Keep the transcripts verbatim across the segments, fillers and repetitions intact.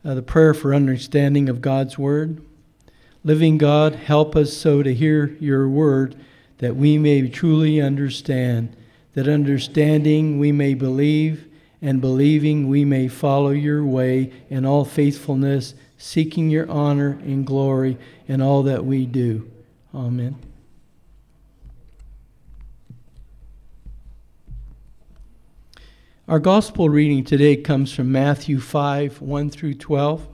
uh, the prayer for understanding of God's Word. Living God, help us so to hear your Word that we may truly understand, that understanding we may believe, and believing we may follow your way in all faithfulness, seeking your honor and glory in all that we do. Amen. Our gospel reading today comes from Matthew five, one through twelve.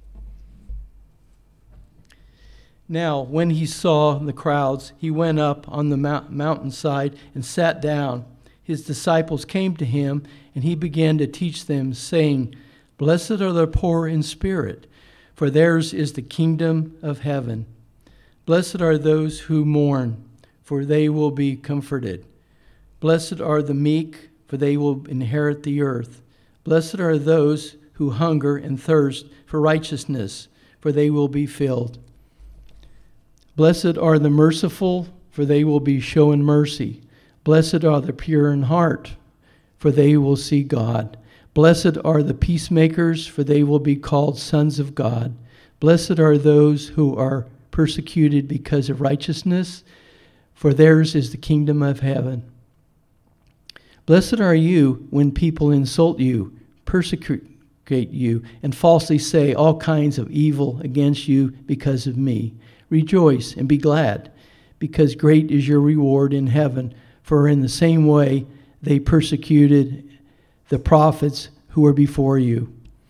Now, when he saw the crowds, he went up on the mount- mountainside and sat down. His disciples came to him, and he began to teach them, saying, Blessed are the poor in spirit, for theirs is the kingdom of heaven. Blessed are those who mourn, for they will be comforted. Blessed are the meek, for they will inherit the earth. Blessed are those who hunger and thirst for righteousness, for they will be filled. Blessed are the merciful, for they will be shown mercy. Blessed are the pure in heart, for they will see God. Blessed are the peacemakers, for they will be called sons of God. Blessed are those who are persecuted because of righteousness, for theirs is the kingdom of heaven. Blessed are you when people insult you, persecute you, and falsely say all kinds of evil against you because of me. Rejoice and be glad, because great is your reward in heaven, for in the same way they persecuted the prophets who were before you.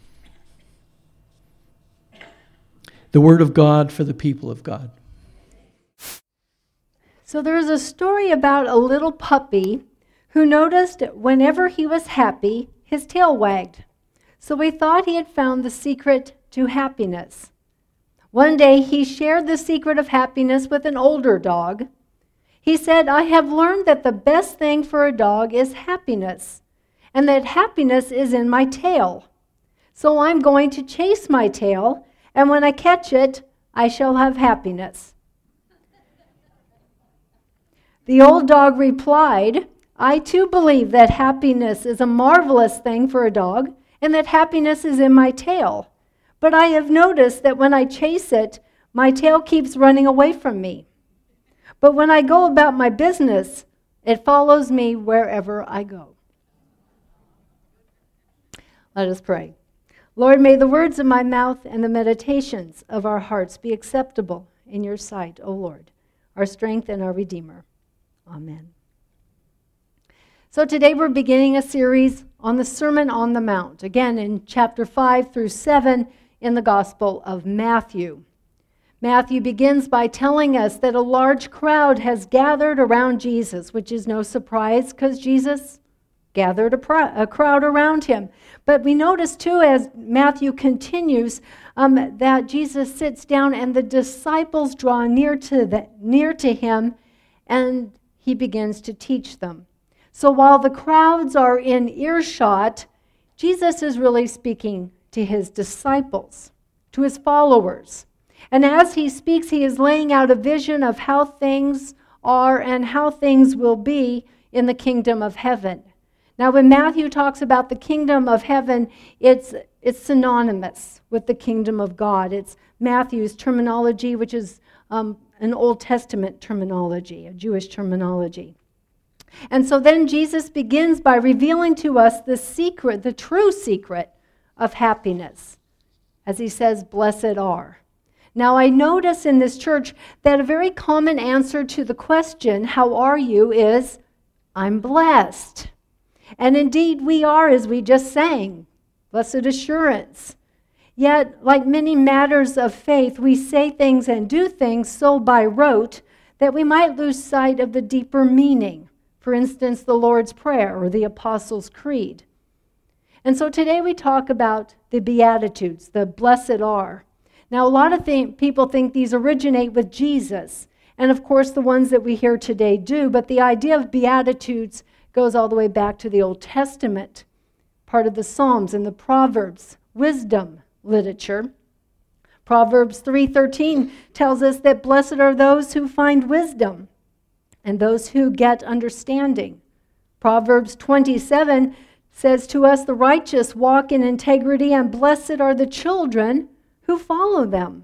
The word of God for the people of God. So there is a story about a little puppy who noticed whenever he was happy, his tail wagged. So he thought he had found the secret to happiness. One day he shared the secret of happiness with an older dog. He said, I have learned that the best thing for a dog is happiness, and that happiness is in my tail. So I'm going to chase my tail, and when I catch it, I shall have happiness. The old dog replied, I too believe that happiness is a marvelous thing for a dog, and that happiness is in my tail. But I have noticed that when I chase it, my tail keeps running away from me. But when I go about my business, it follows me wherever I go. Let us pray. Lord, may the words of my mouth and the meditations of our hearts be acceptable in your sight, O Lord, our strength and our Redeemer. Amen. So today we're beginning a series on the Sermon on the Mount, again in chapter five through seven in the Gospel of Matthew. Matthew begins by telling us that a large crowd has gathered around Jesus, which is no surprise because Jesus gathered a, pr- a crowd around him. But we notice too, as Matthew continues, um, that Jesus sits down and the disciples draw near to the, near to him, and he begins to teach them. So while the crowds are in earshot, Jesus is really speaking to his disciples, to his followers. And as he speaks, he is laying out a vision of how things are and how things will be in the kingdom of heaven. Now, when Matthew talks about the kingdom of heaven, it's, it's synonymous with the kingdom of God. It's Matthew's terminology, which is um, an Old Testament terminology, a Jewish terminology. And so then Jesus begins by revealing to us the secret, the true secret of happiness. As he says, blessed are. Now I notice in this church that a very common answer to the question, how are you, is, I'm blessed. And indeed we are, as we just sang, blessed assurance. Yet, like many matters of faith, we say things and do things so by rote that we might lose sight of the deeper meaning. For instance, the Lord's Prayer or the Apostles' Creed. And so today we talk about the Beatitudes, the blessed are. Now, a lot of th- people think these originate with Jesus. And of course, the ones that we hear today do. But the idea of Beatitudes goes all the way back to the Old Testament, part of the Psalms and the Proverbs, wisdom literature. Proverbs three thirteen tells us that blessed are those who find wisdom and those who get understanding. Proverbs twenty-seven says to us, the righteous walk in integrity, and blessed are the children who follow them.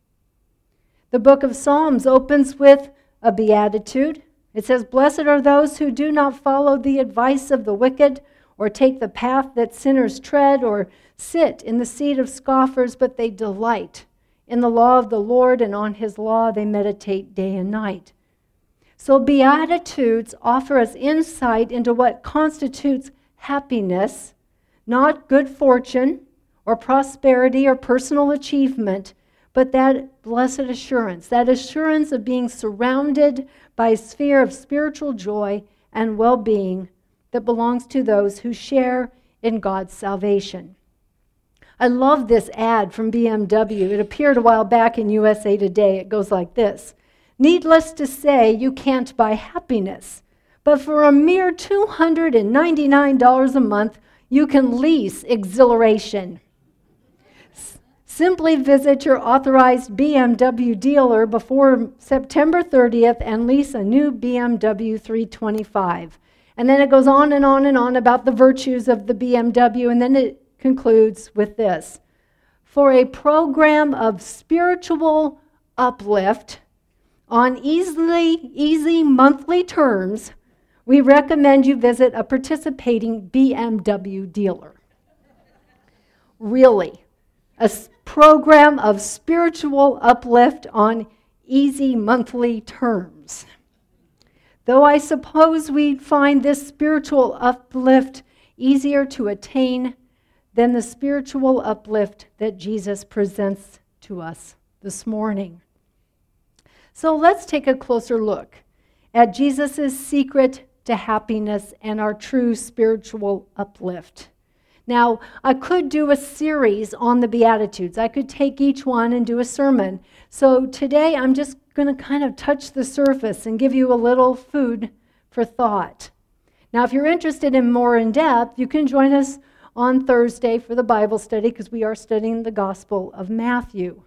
The book of Psalms opens with a beatitude. It says, blessed are those who do not follow the advice of the wicked, or take the path that sinners tread, or sit in the seat of scoffers, but they delight in the law of the Lord, and on his law they meditate day and night. So Beatitudes offer us insight into what constitutes happiness, not good fortune or prosperity or personal achievement, but that blessed assurance, that assurance of being surrounded by a sphere of spiritual joy and well-being that belongs to those who share in God's salvation. I love this ad from B M W. It appeared a while back in U S A Today. It goes like this. Needless to say, you can't buy happiness, but for a mere two hundred ninety-nine dollars a month, you can lease exhilaration. S- simply visit your authorized B M W dealer before September thirtieth and lease a new B M W three twenty-five. And then it goes on and on and on about the virtues of the B M W, and then it concludes with this. For a program of spiritual uplift on easily, easy monthly terms, we recommend you visit a participating B M W dealer. Really, a s- program of spiritual uplift on easy monthly terms. Though I suppose we'd find this spiritual uplift easier to attain than the spiritual uplift that Jesus presents to us this morning. So let's take a closer look at Jesus' secret to happiness and our true spiritual uplift. Now, I could do a series on the Beatitudes. I could take each one and do a sermon. So today I'm just going to kind of touch the surface and give you a little food for thought. Now, if you're interested in more in depth, you can join us on Thursday for the Bible study because we are studying the Gospel of Matthew.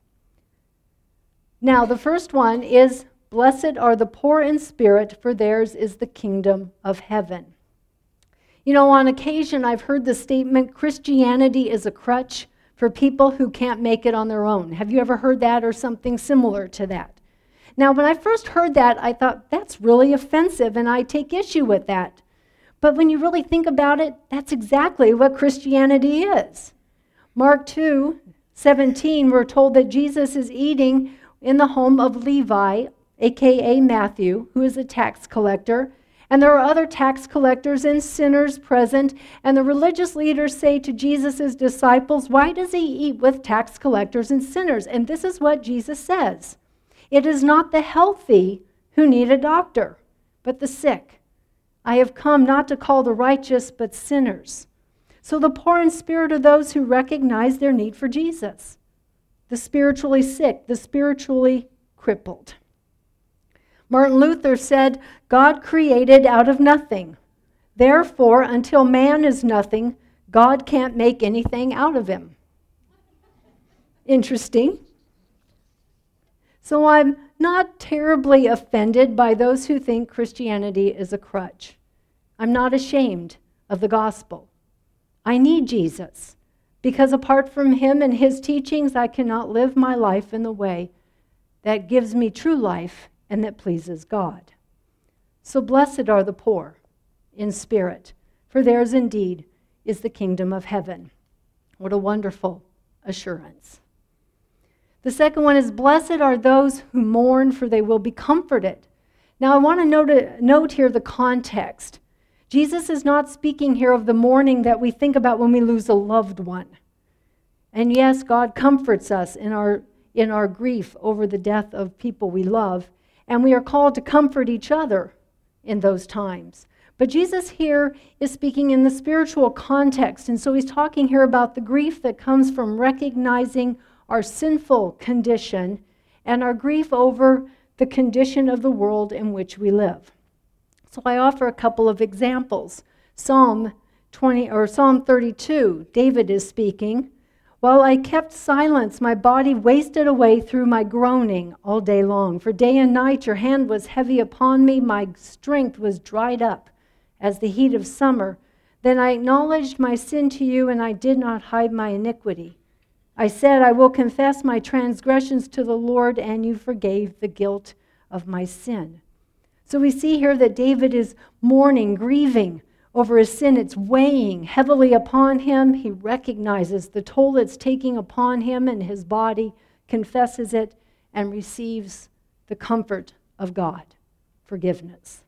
Now, the first one is, blessed are the poor in spirit, for theirs is the kingdom of heaven. You know, on occasion I've heard the statement, Christianity is a crutch for people who can't make it on their own. Have you ever heard that or something similar to that? Now, when I first heard that, I thought, that's really offensive, and I take issue with that. But when you really think about it, that's exactly what Christianity is. Mark two seventeen, we're told that Jesus is eating in the home of Levi, a k a. Matthew, who is a tax collector. And there are other tax collectors and sinners present. And the religious leaders say to Jesus' disciples, why does he eat with tax collectors and sinners? And this is what Jesus says. It is not the healthy who need a doctor, but the sick. I have come not to call the righteous, but sinners. So the poor in spirit are those who recognize their need for Jesus. The spiritually sick, the spiritually crippled. Martin Luther said, God created out of nothing. Therefore, until man is nothing, God can't make anything out of him. Interesting. So I'm not terribly offended by those who think Christianity is a crutch. I'm not ashamed of the gospel. I need Jesus, because apart from him and his teachings, I cannot live my life in the way that gives me true life and that pleases God. So blessed are the poor in spirit, for theirs indeed is the kingdom of heaven. What a wonderful assurance. The second one is, blessed are those who mourn, for they will be comforted. Now I want to note, note here the context. Jesus is not speaking here of the mourning that we think about when we lose a loved one. And yes, God comforts us in our, in our grief over the death of people we love, and we are called to comfort each other in those times. But Jesus here is speaking in the spiritual context, and so he's talking here about the grief that comes from recognizing our sinful condition and our grief over the condition of the world in which we live. So I offer a couple of examples. Psalm twenty or Psalm thirty-two, David is speaking. While I kept silence, my body wasted away through my groaning all day long. For day and night your hand was heavy upon me. My strength was dried up as the heat of summer. Then I acknowledged my sin to you, and I did not hide my iniquity. I said, I will confess my transgressions to the Lord, and you forgave the guilt of my sin. So we see here that David is mourning, grieving over his sin. It's weighing heavily upon him. He recognizes the toll it's taking upon him and his body, confesses it, and receives the comfort of God, forgiveness.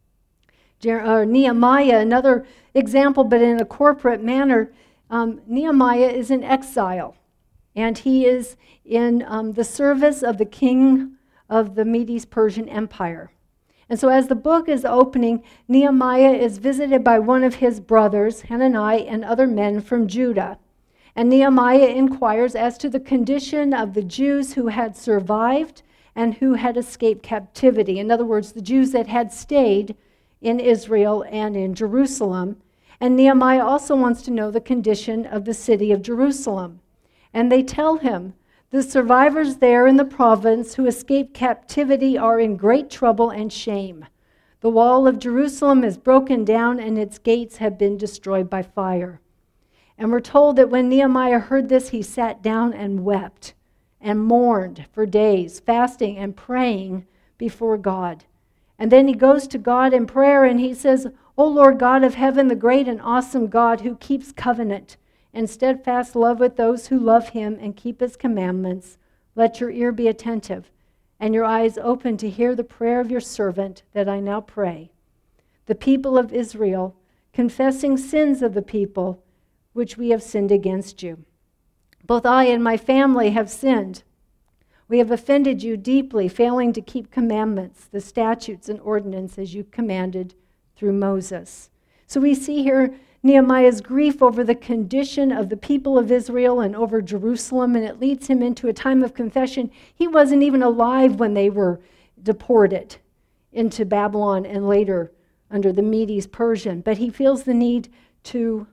Nehemiah, another example, but in a corporate manner, um, Nehemiah is in exile, and he is in um, the service of the king of the Medes-Persian Empire. And so as the book is opening, Nehemiah is visited by one of his brothers, Hanani, and other men from Judah. And Nehemiah inquires as to the condition of the Jews who had survived and who had escaped captivity. In other words, the Jews that had stayed in Israel and in Jerusalem. And Nehemiah also wants to know the condition of the city of Jerusalem. And they tell him, the survivors there in the province who escaped captivity are in great trouble and shame. The wall of Jerusalem is broken down and its gates have been destroyed by fire. And we're told that when Nehemiah heard this, he sat down and wept and mourned for days, fasting and praying before God. And then he goes to God in prayer and he says, O Lord God of heaven, the great and awesome God who keeps covenant and steadfast love with those who love him and keep his commandments, let your ear be attentive and your eyes open to hear the prayer of your servant that I now pray. The people of Israel, confessing sins of the people which we have sinned against you. Both I and my family have sinned. We have offended you deeply, failing to keep commandments, the statutes and ordinances you commanded through Moses. So we see here Nehemiah's grief over the condition of the people of Israel and over Jerusalem, and it leads him into a time of confession. He wasn't even alive when they were deported into Babylon and later under the Medes-Persian, but he feels the need to,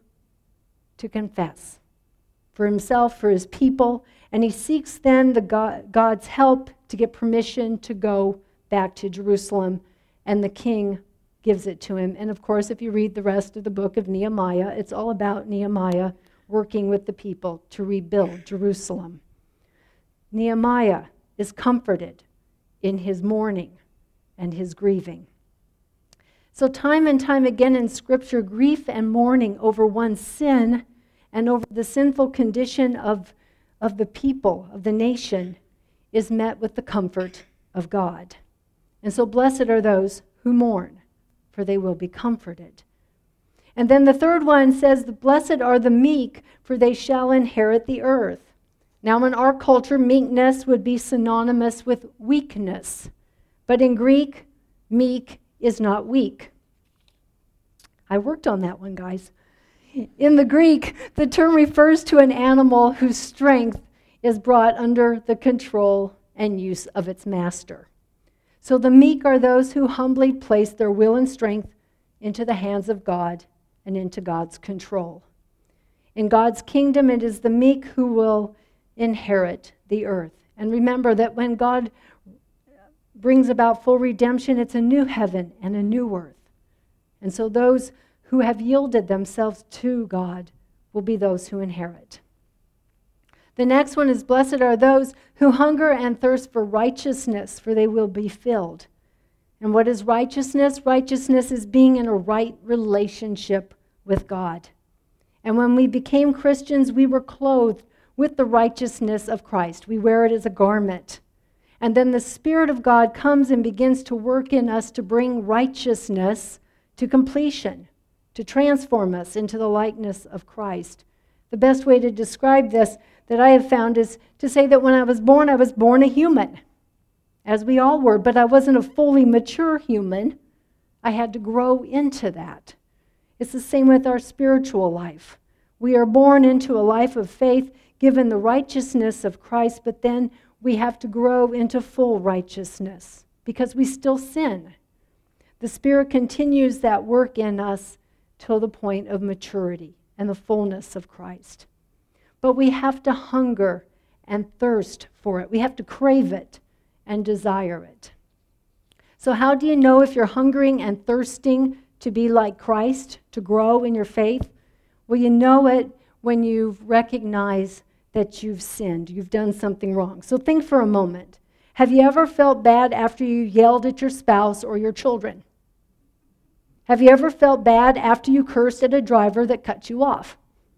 to confess for himself, for his people, and he seeks then the God, God's help to get permission to go back to Jerusalem, and the king gives it to him. And of course, if you read the rest of the book of Nehemiah, it's all about Nehemiah working with the people to rebuild Jerusalem. Nehemiah is comforted in his mourning and his grieving. So time and time again in Scripture, grief and mourning over one's sin and over the sinful condition of, of the people, of the nation, is met with the comfort of God. And so blessed are those who mourn, for they will be comforted. And then the third one says, blessed are the meek, for they shall inherit the earth. Now in our culture, meekness would be synonymous with weakness. But in Greek, meek is not weak. I worked on that one, guys. In the Greek, the term refers to an animal whose strength is brought under the control and use of its master. So the meek are those who humbly place their will and strength into the hands of God and into God's control. In God's kingdom, it is the meek who will inherit the earth. And remember that when God brings about full redemption, it's a new heaven and a new earth. And so those who have yielded themselves to God will be those who inherit. The next one is, blessed are those who hunger and thirst for righteousness, for they will be filled. And what is righteousness? Righteousness is being in a right relationship with God. And when we became Christians, we were clothed with the righteousness of Christ. We wear it as a garment. And then the Spirit of God comes and begins to work in us to bring righteousness to completion, to transform us into the likeness of Christ. The best way to describe this that I have found is to say that when I was born, I was born a human, as we all were, but I wasn't a fully mature human. I had to grow into that. It's the same with our spiritual life. We are born into a life of faith, given the righteousness of Christ, but then we have to grow into full righteousness because we still sin. The Spirit continues that work in us till the point of maturity and the fullness of Christ. But we have to hunger and thirst for it. We have to crave it and desire it. So how do you know if you're hungering and thirsting to be like Christ, to grow in your faith? Well, you know it when you recognize that you've sinned, you've done something wrong. So think for a moment. Have you ever felt bad after you yelled at your spouse or your children? Have you ever felt bad after you cursed at a driver that cut you off?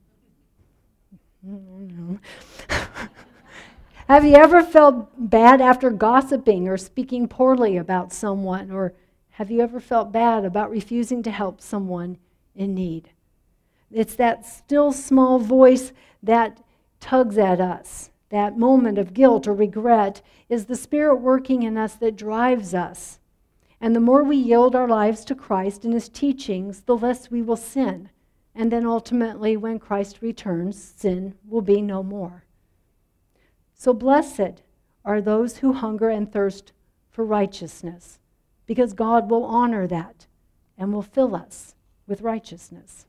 Have you ever felt bad after gossiping or speaking poorly about someone? Or have you ever felt bad about refusing to help someone in need? It's that still small voice that tugs at us. That moment of guilt or regret is the Spirit working in us that drives us. And the more we yield our lives to Christ and His teachings, the less we will sin. And then ultimately, when Christ returns, sin will be no more. So blessed are those who hunger and thirst for righteousness, because God will honor that and will fill us with righteousness.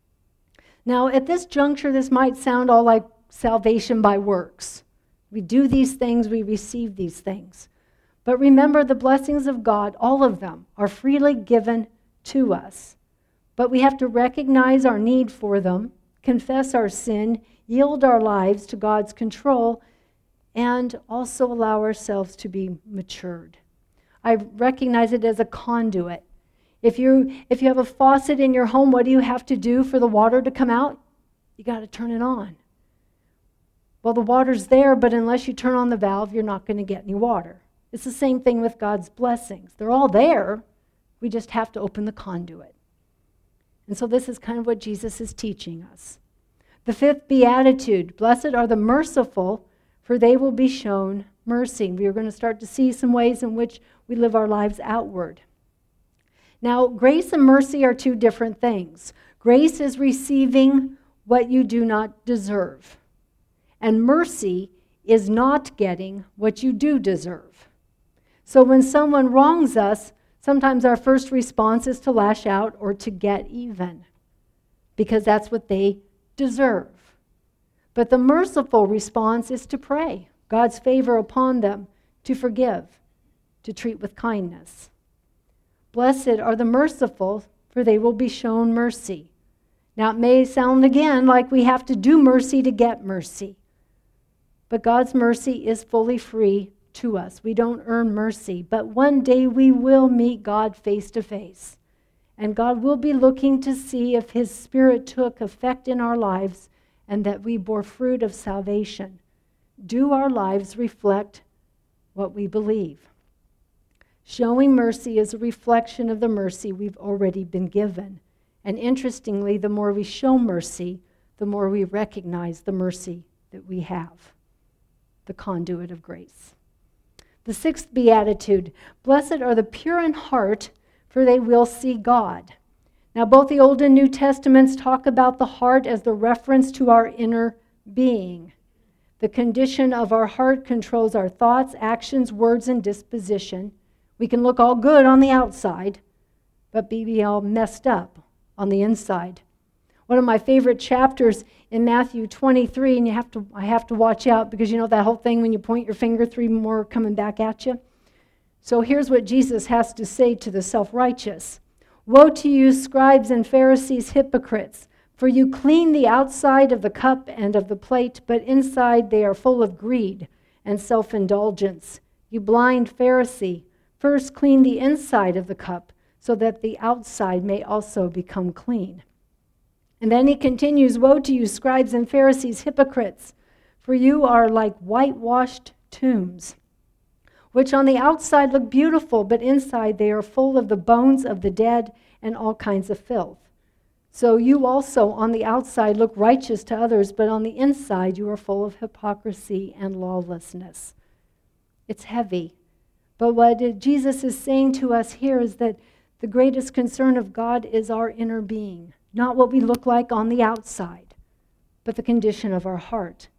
Now, at this juncture, this might sound all like salvation by works. We do these things, we receive these things. But remember, the blessings of God, all of them, are freely given to us. But we have to recognize our need for them, confess our sin, yield our lives to God's control, and also allow ourselves to be matured. I recognize it as a conduit. If you if you have a faucet in your home, what do you have to do for the water to come out? You got to turn it on. Well, the water's there, but unless you turn on the valve, you're not going to get any water. It's the same thing with God's blessings. They're all there. We just have to open the conduit. And so this is kind of what Jesus is teaching us. The fifth beatitude, blessed are the merciful, for they will be shown mercy. We are going to start to see some ways in which we live our lives outward. Now, grace and mercy are two different things. Grace is receiving what you do not deserve. And mercy is not getting what you do deserve. So when someone wrongs us, sometimes our first response is to lash out or to get even, because that's what they deserve. But the merciful response is to pray God's favor upon them, to forgive, to treat with kindness. Blessed are the merciful, for they will be shown mercy. Now, it may sound again like we have to do mercy to get mercy, but God's mercy is fully free to us. We don't earn mercy, but one day we will meet God face to face, and God will be looking to see if His Spirit took effect in our lives and that we bore fruit of salvation. Do our lives reflect what we believe? Showing mercy is a reflection of the mercy we've already been given. And interestingly, the more we show mercy, the more we recognize the mercy that we have, the conduit of grace. The sixth beatitude, blessed are the pure in heart, for they will see God. Now, both the Old and New Testaments talk about the heart as the reference to our inner being. The condition of our heart controls our thoughts, actions, words, and disposition. We can look all good on the outside, but be all messed up on the inside. One of my favorite chapters in Matthew twenty-three, and you have to, I have to watch out because you know that whole thing when you point your finger, three more coming back at you. So here's what Jesus has to say to the self-righteous. Woe to you, scribes and Pharisees, hypocrites, for you clean the outside of the cup and of the plate, but inside they are full of greed and self-indulgence. You blind Pharisee, first clean the inside of the cup, so that the outside may also become clean. And then he continues, woe to you, scribes and Pharisees, hypocrites, for you are like whitewashed tombs, which on the outside look beautiful, but inside they are full of the bones of the dead and all kinds of filth. So you also on the outside look righteous to others, but on the inside you are full of hypocrisy and lawlessness. It's heavy. But what Jesus is saying to us here is that the greatest concern of God is our inner being, not what we look like on the outside, but the condition of our heart.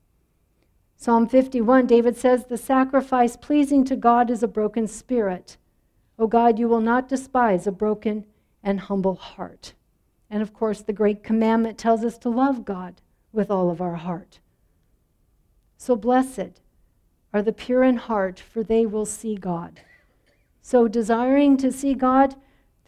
Psalm fifty-one, David says, the sacrifice pleasing to God is a broken spirit. O God, you will not despise a broken and humble heart. And of course, the great commandment tells us to love God with all of our heart. So blessed are the pure in heart, for they will see God. So desiring to see God,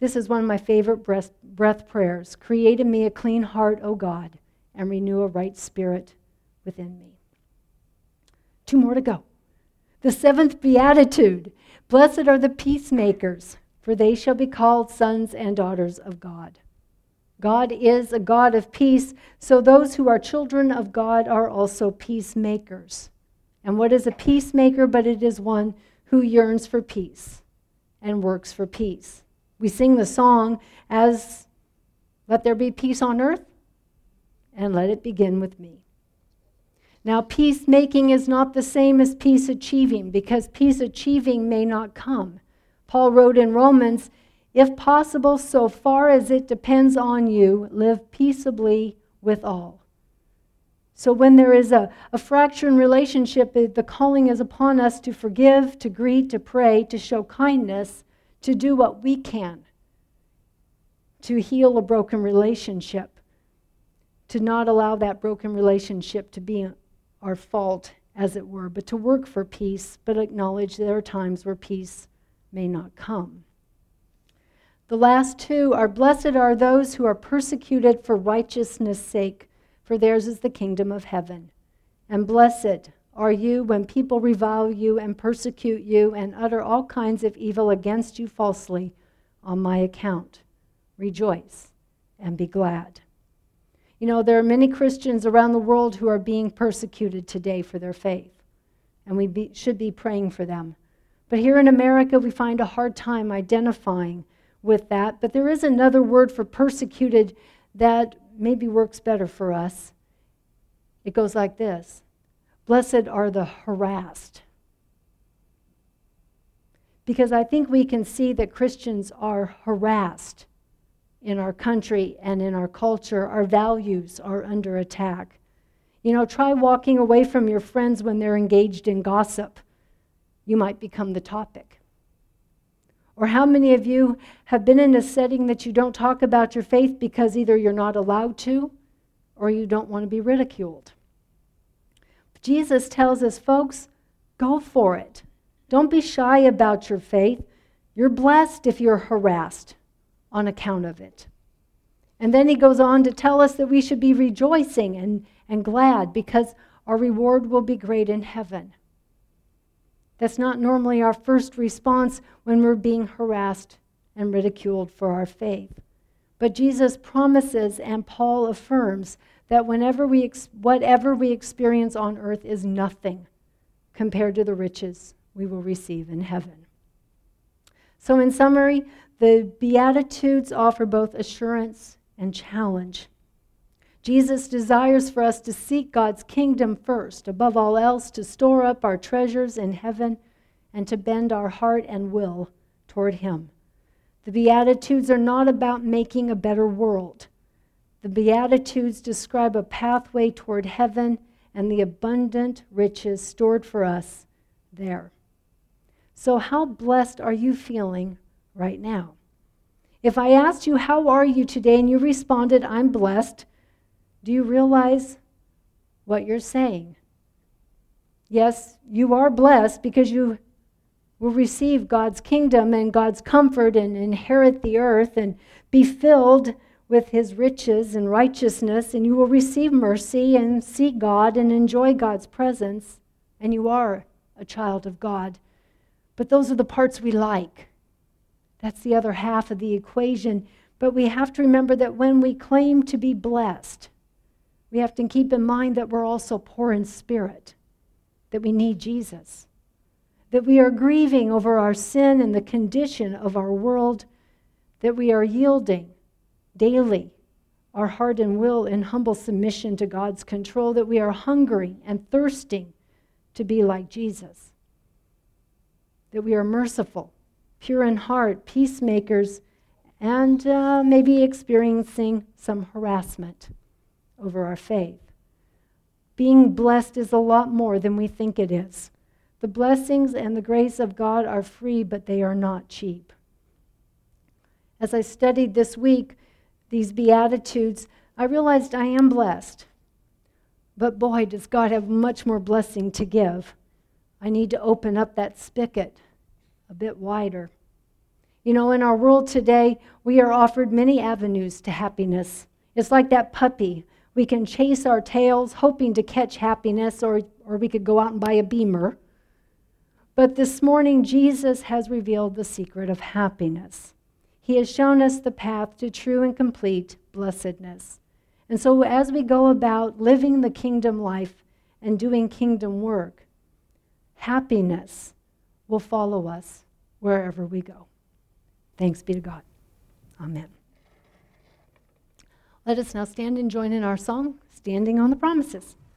This is one of my favorite breath, breath prayers. Create in me a clean heart, O God, and renew a right spirit within me. Two more to go. The seventh beatitude. Blessed are the peacemakers, for they shall be called sons and daughters of God. God is a God of peace, so those who are children of God are also peacemakers. And what is a peacemaker? But it is one who yearns for peace and works for peace. We sing the song as, let there be peace on earth, and let it begin with me. Now, peacemaking is not the same as peace achieving, because peace achieving may not come. Paul wrote in Romans, if possible, so far as it depends on you, live peaceably with all. So when there is a, a fracture in relationship, the calling is upon us to forgive, to greet, to pray, to show kindness, to do what we can to heal a broken relationship, to not allow that broken relationship to be our fault, as it were, but to work for peace, but acknowledge there are times where peace may not come. The last two are, blessed are those who are persecuted for righteousness' sake, for theirs is the kingdom of heaven. And blessed are you when people revile you and persecute you and utter all kinds of evil against you falsely on my account. Rejoice and be glad. You know, there are many Christians around the world who are being persecuted today for their faith, and we be, should be praying for them. But here in America, we find a hard time identifying with that. But there is another word for persecuted that maybe works better for us. It goes like this. Blessed are the harassed. Because I think we can see that Christians are harassed in our country and in our culture. Our values are under attack. You know, try walking away from your friends when they're engaged in gossip. You might become the topic. Or how many of you have been in a setting that you don't talk about your faith because either you're not allowed to or you don't want to be ridiculed? Jesus tells us, folks, go for it. Don't be shy about your faith. You're blessed if you're harassed on account of it. And then he goes on to tell us that we should be rejoicing and, and glad because our reward will be great in heaven. That's not normally our first response when we're being harassed and ridiculed for our faith. But Jesus promises and Paul affirms that whenever we ex- whatever we experience on earth is nothing compared to the riches we will receive in heaven. So in summary, the Beatitudes offer both assurance and challenge. Jesus desires for us to seek God's kingdom first, above all else, to store up our treasures in heaven and to bend our heart and will toward Him. The Beatitudes are not about making a better world. The Beatitudes describe a pathway toward heaven and the abundant riches stored for us there. So how blessed are you feeling right now? If I asked you, how are you today, and you responded, I'm blessed, do you realize what you're saying? Yes, you are blessed because you will receive God's kingdom and God's comfort and inherit the earth and be filled with His riches and righteousness, and you will receive mercy and see God and enjoy God's presence, and you are a child of God. But those are the parts we like. That's the other half of the equation. But we have to remember that when we claim to be blessed, we have to keep in mind that we're also poor in spirit, that we need Jesus, that we are grieving over our sin and the condition of our world, that we are yielding daily our heart and will in humble submission to God's control, that we are hungering and thirsting to be like Jesus, that we are merciful, pure in heart, peacemakers, and uh, maybe experiencing some harassment over our faith. Being blessed is a lot more than we think it is. The blessings and the grace of God are free, but they are not cheap. As I studied this week these Beatitudes, I realized I am blessed. But boy, does God have much more blessing to give. I need to open up that spigot a bit wider. You know, in our world today, we are offered many avenues to happiness. It's like that puppy. We can chase our tails hoping to catch happiness, or, or we could go out and buy a Beamer. But this morning, Jesus has revealed the secret of happiness. He has shown us the path to true and complete blessedness. And so as we go about living the kingdom life and doing kingdom work, happiness will follow us wherever we go. Thanks be to God. Amen. Let us now stand and join in our song, Standing on the Promises.